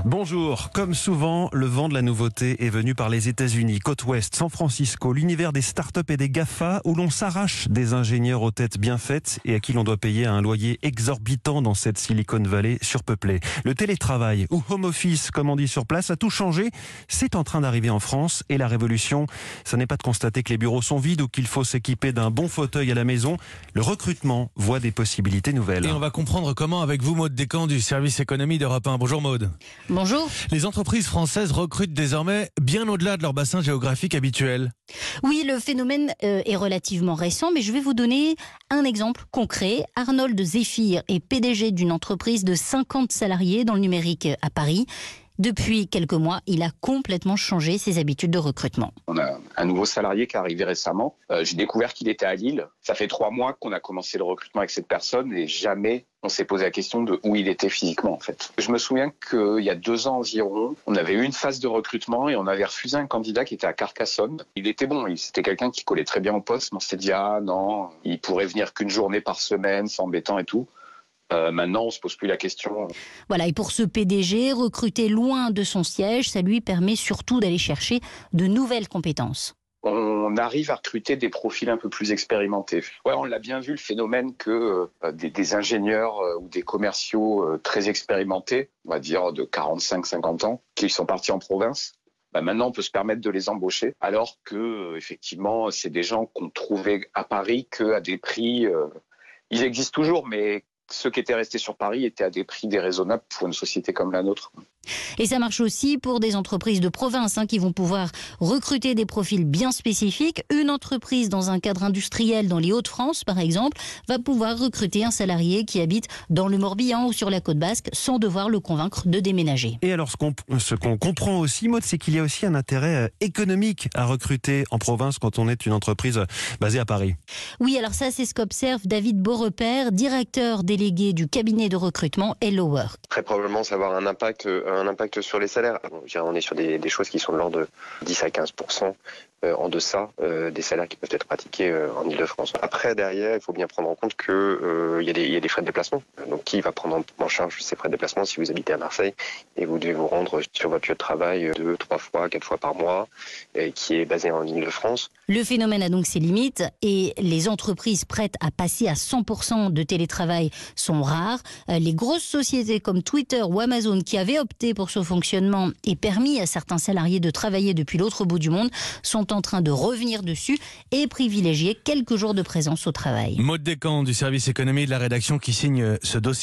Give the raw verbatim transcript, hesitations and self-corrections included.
Bonjour. Comme souvent, le vent de la nouveauté est venu par les États-Unis, côte ouest, San Francisco, l'univers des startups et des GAFA, où l'on s'arrache des ingénieurs aux têtes bien faites et à qui l'on doit payer un loyer exorbitant dans cette Silicon Valley surpeuplée. Le télétravail, ou home office, comme on dit sur place, a tout changé. C'est en train d'arriver en France et la révolution, ce n'est pas de constater que les bureaux sont vides ou qu'il faut s'équiper d'un bon fauteuil à la maison. Le recrutement voit des possibilités nouvelles. Et on va comprendre comment avec vous, Maude Descamps du service économie d'Europe un. Bonjour Maude. Bonjour. Les entreprises françaises recrutent désormais bien au-delà de leur bassin géographique habituel. Oui, le phénomène euh, est relativement récent, mais je vais vous donner un exemple concret. Arnold Zéphir est P D G d'une entreprise de cinquante salariés dans le numérique à Paris. Depuis quelques mois, il a complètement changé ses habitudes de recrutement. On a un nouveau salarié qui est arrivé récemment. Euh, j'ai découvert qu'il était à Lille. Ça fait trois mois qu'on a commencé le recrutement avec cette personne et jamais on s'est posé la question de où il était physiquement en fait. Je me souviens qu'il y a deux ans environ, on avait eu une phase de recrutement et on avait refusé un candidat qui était à Carcassonne. Il était bon, c'était quelqu'un qui collait très bien au poste, mais on s'est dit ah non, il pourrait venir qu'une journée par semaine, c'est embêtant et tout. Euh, maintenant, on se pose plus la question. Voilà, et pour ce P D G, recruter loin de son siège, ça lui permet surtout d'aller chercher de nouvelles compétences. On arrive à recruter des profils un peu plus expérimentés. Ouais, on l'a bien vu, le phénomène que euh, des, des ingénieurs euh, ou des commerciaux euh, très expérimentés, on va dire de quarante-cinq à cinquante ans, qui sont partis en province. Bah maintenant, on peut se permettre de les embaucher, alors que euh, effectivement, c'est des gens qu'on trouvait à Paris qu'à des prix. Euh, ils existent toujours, mais ceux qui étaient restés sur Paris étaient à des prix déraisonnables pour une société comme la nôtre. Et ça marche aussi pour des entreprises de province hein, qui vont pouvoir recruter des profils bien spécifiques. Une entreprise dans un cadre industriel dans les Hauts-de-France, par exemple, va pouvoir recruter un salarié qui habite dans le Morbihan ou sur la côte basque sans devoir le convaincre de déménager. Et alors, ce qu'on, ce qu'on comprend aussi, Maud, c'est qu'il y a aussi un intérêt économique à recruter en province quand on est une entreprise basée à Paris. Oui, alors ça, c'est ce qu'observe David Beaurepaire, directeur délégué du cabinet de recrutement Hello Work. Très probablement, ça va avoir un impact, un impact sur les salaires. On est sur des, des choses qui sont de l'ordre de dix à quinze pour cent en deçà euh, des salaires qui peuvent être pratiqués euh, en Ile-de-France. Après, derrière, il faut bien prendre en compte qu'il euh, y, y a des frais de déplacement. Donc, qui va prendre en charge ces frais de déplacement si vous habitez à Marseille et vous devez vous rendre sur votre lieu de travail deux, trois fois, quatre fois par mois, et qui est basé en Ile-de-France. Le phénomène a donc ses limites et les entreprises prêtes à passer à cent pour cent de télétravail sont rares. Les grosses sociétés comme Twitter ou Amazon qui avaient opté pour ce fonctionnement et permis à certains salariés de travailler depuis l'autre bout du monde sont en train de revenir dessus et privilégier quelques jours de présence au travail. Maude Descamps du service économie de la rédaction qui signe ce dossier.